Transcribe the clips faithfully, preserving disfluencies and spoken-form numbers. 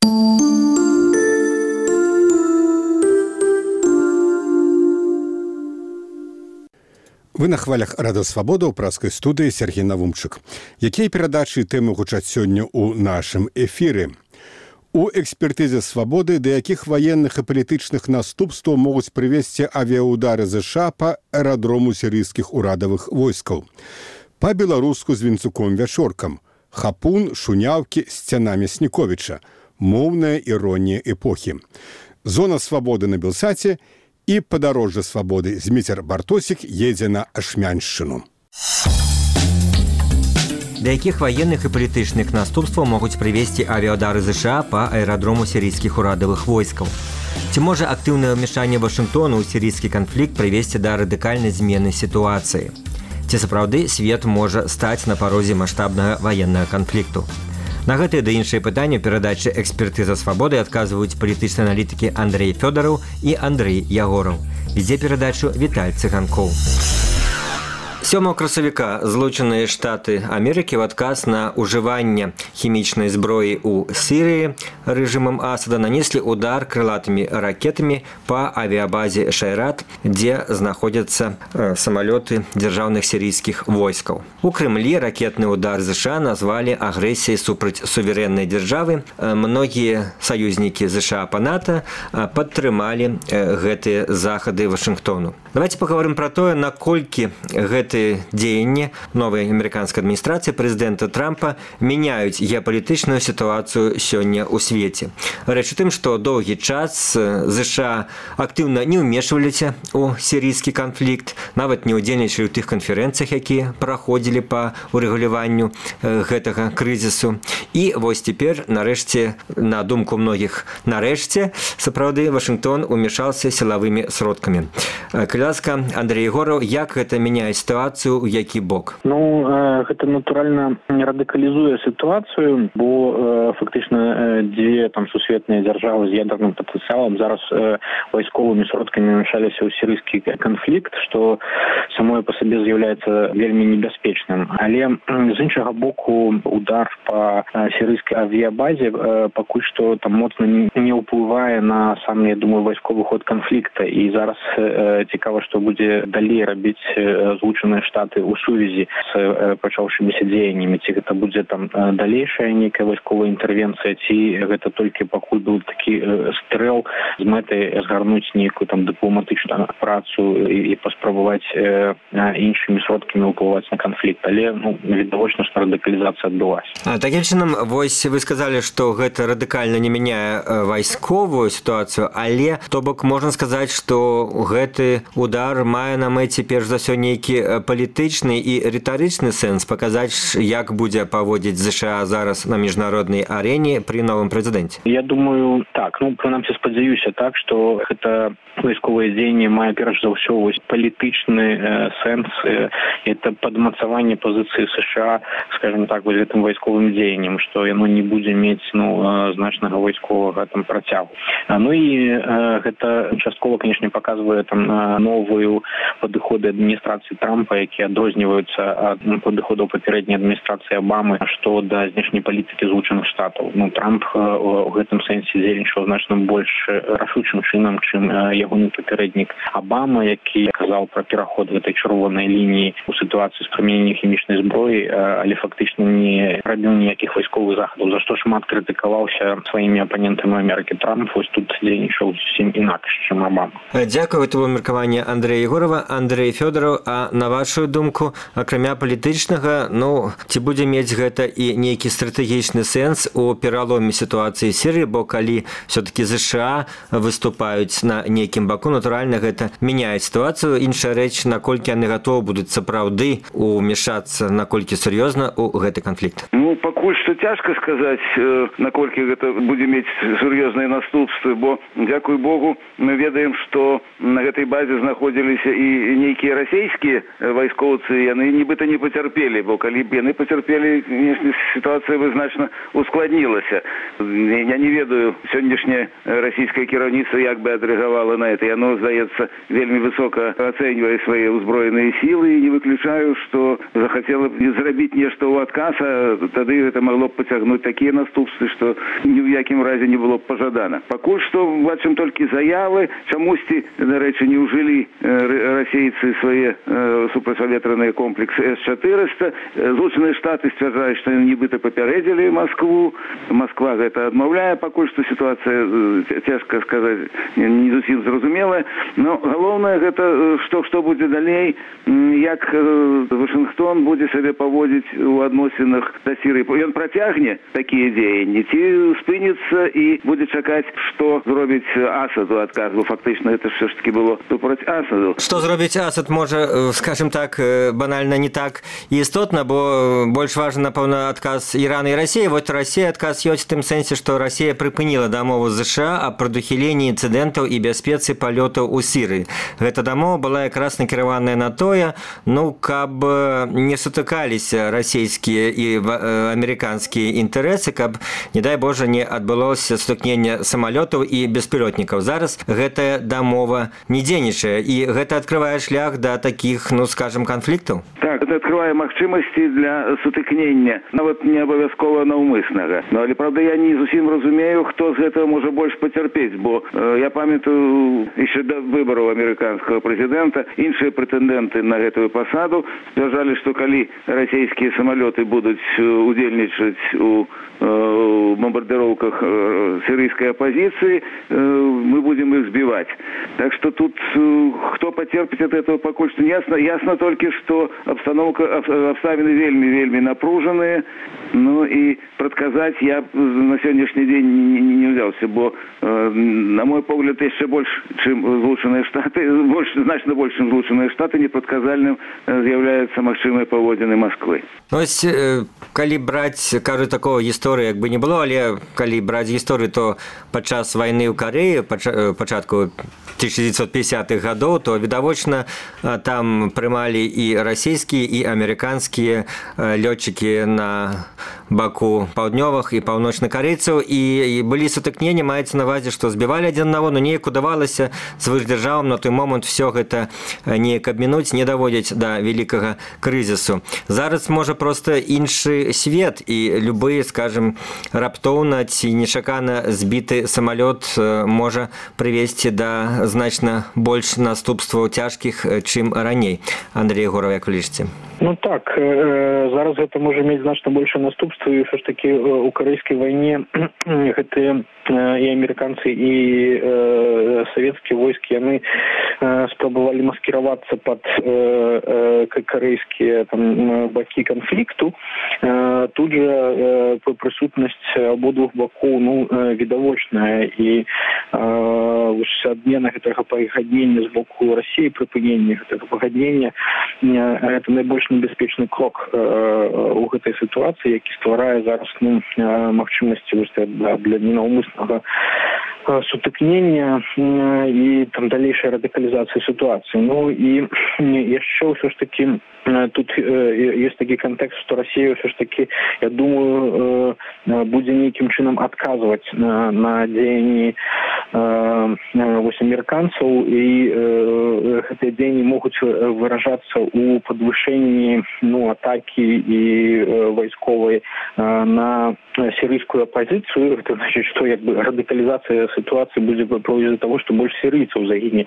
Вы на хвалях Радыё Свабода ў праскай студыі Сергей Навумчык. Якія перадачы і тэмы гучаць сёння ў нашым эфіры? У экспертызе «Свабоды» да якіх ваенных і палітычных наступстваў могуць прывесці авіяудары ЗША па аэрадрому сірыйскіх урадавых войскаў. Па-беларуску з Вінцуком-Вячоркам. Хапун, шуняўкі, сцяна Мясніковіча. Моўная іронія эпохі. Зона свабоды на Белсаце і падарожжа свабоды. Зміцер Бартосік едзе на Ашмяншчыну. Да якіх ваенных і палітычных наступстваў могуць прывесці авіаудары ЗША па аэрадрому сірыйскіх урадавых войскаў? Ці можа актыўнае ўмяшанне Вашынгтону ў сірыйскі канфлікт прывесці да радыкальнай змены сітуацыі? Ці сапраўды свет можа стаць на парозе маштабнага ваеннага канфлікту? На гэтыя да іншыя пытанні перадачы «Экспертыза Свабоды» адказваюць палітычныя аналітыкі Андрэй Фёдараў і Андрэй Ягораў. Вядзе перадачу Віталь Цыганкоў. сёмага красавіка Злучаныя Штаты Амерыкі ў адказ на ўжыванне хімічнай зброі ў Сірыі рэжымам Асада нанеслі удар крылатымі ракетамі па авіябазе Шайрат, дзе знаходзяцца э, самалёты дзяржаўных сірыйскіх войскаў. У Крэмлі ракетны удар ЗША назвалі агрэсіяй супраць суверэннай дзяржавы. Э, многія саюзнікі ЗША па НАТО э, падтрымалі э, гэтыя захады Вашынгтону. Давайте паговорым пра тое, наколькі гэты дзеянні новай амерыканскай адміністрацыі прэзідэнта Трампа мяняюць геапалітычную сітуацыю сёння ў свеце. Рэч у тым, што доўгі час ЗША актыўна не ўмешваліся ў сірыйскі канфлікт, нават не ўдзельнічалі ў тых канферэнцыях, якія праходзілі па урэгуляванню гэтага крызісу. І вось цяпер, нарэшце, на думку многіх, нарэшце, сапраўды Вашынгтон умешаўся сілавымі сродкамі. Калі ласка, Андрэй Ягораў, як гэта мяняе сітуацыю, у які бок? Ну, гэта натуральна радыкалізуе сітуацыю, бо фактычна дзве там сусветныя дзяржавы з ядерным патэнцыялам зараз вайсковымі сродкамі ўмяшаліся ў сірыйскі канфлікт, што самое па сабе з'яўляецца вельмі небяспечным. Але з іншага боку удар па сірыйскай авіябазе пакуль што там моцна не ўплывае на сам, я думаю, вайсковы ход канфлікта. І зараз цікава, што будзе далей рабіць Злучаныя Штаты ў сувязі з пачаўшымися дзеяннямі. Ці гэта будзе там далейшая нейкая вайсковая інтэрвенцыя, ці гэта толькі пакуль быў такі стрэл з мэтай згарнуць нейкую там дыпламатычную працу і, і паспрабаваць э, іншымі сродкамі ўплываць на канфлікт. Але ну, відавочна, што радыкалізацыя адбылася. Такім чынам, вось вы сказалі, што гэта радыкальна не мяняе вайсковую сітуацыю, але то бок можна сказаць, што гэты удар мае на мэце перш за ўсё нейкі палітычны і рытарычны сэнс, паказаць, як будзе паводзіць ЗША зараз на міжнароднай арэне пры новым прэзідэнце? Я думаю, так. Ну, прынамсі, спадзяюся так, што гэта вайсковае дзеянне мае перш за ўсё вось палітычны э, сэнс. Э, это падмацаванне пазіцыі США, скажем так, вось гэтым вайсковым дзеяннем, што яно не будзе мець ну, э, значнага вайсковага там працягу. А, ну і э, гэта часткова, канешне, паказвае там э, новую падыходы адміністрацыі Трампа, якія адрозніваюцца ад падыходаў папярэдняй адміністрацыі Абамы, што да знешняй палітыкі Злучаных Штатаў. Ну, Трамп у гэтым сэнсе дзейнічаў значна больш рашучым чынам, чым ягоны папярэднік Абама, які казаў пра пераход гэтай чырвонай лініі у сітуацыі з прымяненнем хімічнай зброі, але фактычна не рабіў ніякіх вайсковых захадаў, за што шмат крытыкаваўся сваімі апанентамі Амерыкі. Трамп вось тут дзейнічаў зусім інакш, чым Абама. Дзякую, това меркаванне Андрэя Ягорава. Андрэй Фёдараў, а на вашу думку, акрамя палітычнага, ну, ці будзе мець гэта і нейкі стратэгічны сэнс у пераломе сітуацыі Сірыі, бо калі все-таки ЗША выступаюць на нейкім баку, натуральна гэта мяняе сітуацыю. Іншая рэч, наколькі яны гатовы будуць сапраўды умешацца, наколькі сур'ёзна у гэты канфлікт? Ну, пакуль што цяжка сказаць, наколькі гэта будзе мець сур'ёзныя наступствы, бо, дзякуй Богу, мы ведаем, што на гэтай базе знаходзіліся і нейкія расійскія вайскоўцы яны нібыта не пацярпелі, бо калі б яны пацярпелі, сітуацыя бы значна ускладнілася. Я не ведаю сённяшняе расійскае кіраўніцтва як бы адрэагавала на это. Яно, здаецца, вельмі высока ацэньвае свае ўзброеныя сілы і не выключаю, што захацела б зрабіць нешта ў адказ, а тады гэта магло б пацягнуць такія наступствы, што ні ў якім разе не было б пажадана. Пакуль што бачым толькі заявы, чамусьці, дарэчы, не ўжылі расейцы свае супрацьпаветраныя комплексы эс чатырыста. Злучаныя Штаты сцвярджаюць, што нібыта папярэдзілі Маскву. Масква гэта адмаўляе, пакуль што сітуацыя, цяжка сказаць, не зусім зразумелая. Но галоўнае гэта, што, што будзе далей, як Вашынгтон будзе сябе паводзіць у адносінах да Сірыі. Ён працягне такія дзеянні, ці спыніцца і будзе чакаць, што зробіць Асад у адказ, бо фактычна гэта ж такі было супраць Асаду. Што зробіць Асад можа, скажем так, банальна не так істотна, бо больш важны, напэўна, адказ Ірана і Расіі. Вот Расія адказ ёсць в тым сэнсе, што Расія прыпыніла дамову з ЗША аб прадухіленні інцыдэнтаў і бяспецы палётаў у Сірыі. Гэта дамова была якраз накіраваная на тое, ну, каб не сутыкаліся расійскія і амерыканскія інтарэсы, каб, не дай Божа, не адбылося сутыкнення самалётаў і беспілотнікаў. Зараз гэтая дамова не дзейнічае, і гэта адкрывае шлях да такіх, ну, скажем, канфліктаў? Так, это адкрывае магчымасці для сутыкнення, нават не абавязкова наўмыснага. Ну, але, правда, я не зусім разумею, хто з гэтага можа больш пацярпець, бо э, я памятаю, яшчэ да выбараў амерыканскага прэзідэнта, іншыя прэтэндэнты на гэтую пасаду сцвярджалі, што калі расійскія самалёты будуць удзельнічаць у э, бомбардыроўках э, сірыйскай апазіцыі, э, мы будем их збіваць. Так што тут э, хто пацерпіць ад этого пакуль што не ясна. Ясна толькі, што обстановка, абставіны вельмі-вельмі напружаныя, ну і прадказаць я на сённяшні дзень не, не, не ўзяўся, бо э, на мой погляд яшчэ больш, чым Злучаныя Штаты, больш, значна больш, чым Злучаныя Штаты, непрадказальным з'яўляецца магчымыя паводзіны Масквы. Ось, калі браць, кажу, такого гісторыі як бы не было, але калі браць гісторыю, то падчас вайны ў Карэі, пачатку тысяча девятьсот пятидесятых гадоў, то відавочна там прымалі і расійскія, і амерыканскія лётчыкі на баку паўднёвых і паўночных карэйцаў, і, і былі сутыкненні, маецца на ўвазе, што збівалі адзін аднаго, но неяк удавалася звышдзяржавам на той момант все гэта неяк абмінуць, не даводзіць да вялікага крызісу. Зараз можа проста іншы свет, і любы, скажем, раптоўна ці нечакана збіты самалёт можа прывесці да значна больш наступстваў цяжкіх, чым раней. Андрей Егоров, як вы лічыце? Ну так, э, зараз гэта можа мець значна большее наступство, і ўсё ж таки у карэйскай вайне гэтыя і амерыканцы, і э, савецкія войскі, яны э, спрабавалі маскіравацца пад э, э, карэйскія там бакі канфлікту. Э, тут же э, прысутнасць абодвух бакоў, ну, э, відавочная, і э, адмена гэтага пагаднення з боку Расіі, прыпынення гэтага пагаднення, э, гэта найбольш небяспечны крок э, у гэтай сітуацыі, які стварае зараз, ну, э, магчымасці для, для ненаўмыснага сутыкнення і там далейшая радыкалізацыя сітуацыі. Ну і яшчэ ўсё ж таки тут ёсць такі кантэкст, што Расія ўсё ж таки, я думаю, будзе нейкім чынам адказваць на, на дзеянні вось амерыканцаў, і гэтыя дзеянні могуць выражацца ў падвышэнні, ну, атакі і вайсковай на сірыйскую апозіцыю. Гэта значыць, што як бы радыкалізацыя ситуации будет приводить до того, что больше сирийцев загине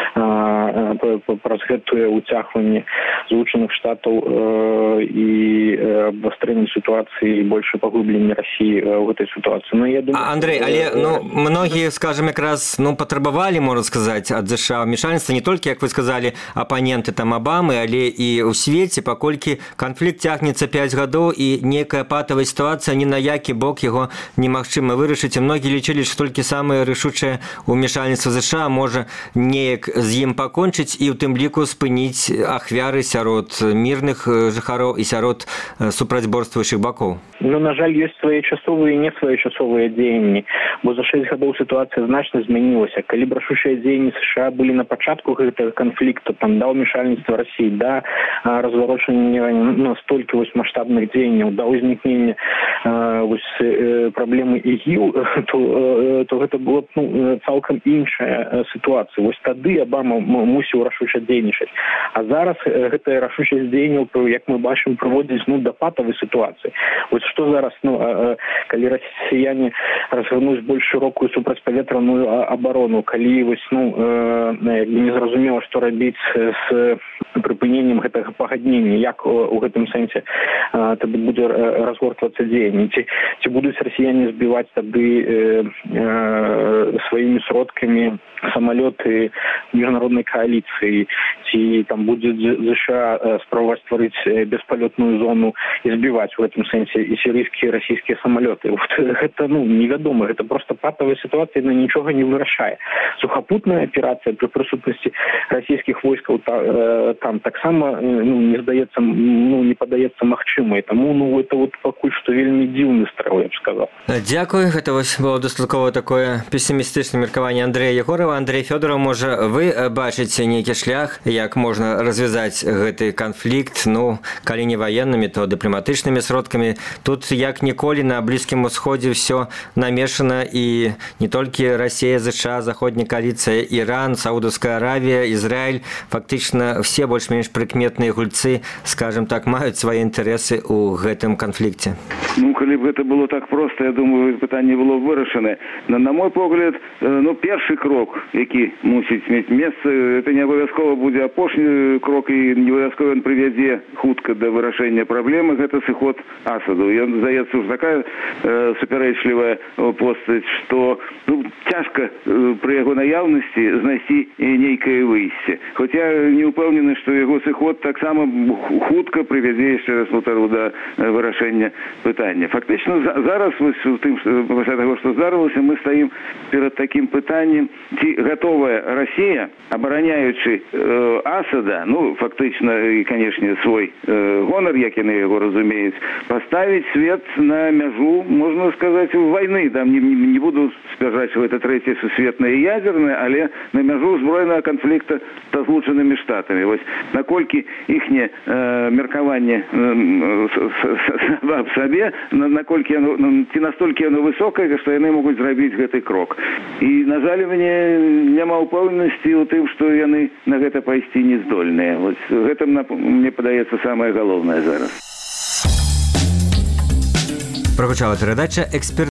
праз гэтае уцягванне Злучаных Штатаў і абвастрэнне ситуации и больше поглублення России в этой ситуации. Но я думаю, Андрей, але ну многие, скажем, якраз ну потребовали, можно сказать, от США вмешательства не только, как вы сказали, оппоненты там Обамы, але и у свете, покольки конфликт тягнется пять годов и некая патовая ситуация, ни на які бок его немагчыма вырашыць. Многие лічылі, что только самое рашучае ўмешальніцтва США можа неяк з ім пакончыць і ў тым ліку спыніць ахвяры сярод мірных жыхароў і сярод супрацьборствуючых бакоў? Ну, на жаль, ёсць своечасовыя і не своечасовыя дзеянні, бо за шэсць гадоў сітуацыя значна змянілася. Калі б рашучыя дзеянні США былі на пачатку гэтага канфлікту, там, да ўмешальніцтва Расіі, да разварочання настолькі вось маштабных дзеянняў, да ўзнікнення вось праблемы ігіл, то, то гэта было б ну, цалкам іншая сітуацыя. Вось тады Абама мусіў рашуча дзейнічаць. А зараз гэтая рашучасць дзеянняў, як мы бачым, прыводзіць ну, да патавай сітуацыі. Вось што зараз, ну, калі расіяне разгарнуць больш шырокую супрацьпаветраную абарону, калі вось, ну, як бы не зразумела, што рабіць з прыпыненнем гэтага пагаднення, як у гэтым сэнсе тады будзе разгортвацца дзеянне, ці, ці будуць расіяне збіваць тады э, э, сваімі сродкамі самалёты міжнароднай кааліцыі, ці там будзе ЗША спрабаваць стварыць беспалётную зону і збіваць у гэтым сэнсе і сірыйскія і расійскія самалёты. Гэта ну, невядома, гэта проста патавая сітуацыя, на нічога не вырашае. Сухапутная аперацыя пры прысутнасці расійскіх войскаў та, э, там таксама ну, не здаецца, ну, не падаецца магчымай. Таму ну, это вот пакуль што вельмі дзіўны страў, я б сказаў. Дзякуй. Гэта вось было дастаткова такое песімістычнае меркаванне Андрэя Ягорова. Андрей Фёдоров, можа, вы бачыце нейкі шлях, як можна развязаць гэты канфлікт, ну, калі не ваеннымі, то дыпламатычнымі сродкамі. Тут як ніколі на Блізкім Усходзе ўсё намешана і не толькі Расія, ЗША, заходняя коаліцыя, Іран, Саудаўская Аравія, Ізраіль, фактычна все больш-менш прыкметныя гульцы, скажем так, маюць свае інтарэсы ў гэтым канфлікце. Ну, калі б гэта было так проста, я думаю, пытанне было вырашана. На, на мой погляд, ну, першы крок, які мусіць мець месца, это не абавязкова будзе апошні крок і не абавязкова ён прывядзе хутка да вырашэння праблемы, гэта сыход Асаду. Ён, здаецца, ўжо такая э, супярэчлівая постаць, што ну, цяжка э, пры яго наяўнасці знайсці нейкае выйсце. Хоць я не ўпэўнены, што яго сыход таксама хутка прывядзе, яшчэ раз паўтару, да вырашэння пытання. Фактычна, за, зараз, вось, у тым, пасля таго, што здарылася, мы стаім перад такім пытаннем, ці готовая Россия, абараняючи э, Асада, ну, фактично, и, конечно, свой э, гонор, як яны его разумеюць, поставить свет на мяжу, можно сказать, войны. Там не, не буду сказать, что это третье сусветное и ядерное, але на мяжу збройного конфликта с Злученными Штатами. Вот, наколькі ихнее э, меркаванне э, в себе, наколькі оно, ці настолькі оно высокое, что яны могут зрабіць гэты крок. И, на жаль, мне няма упэўненасці ў тым, што яны на гэта пайсці не здольныя. Вот гэта, мне падаецца, самае галоўнае зараз. Прогучала перадача «Эксперт».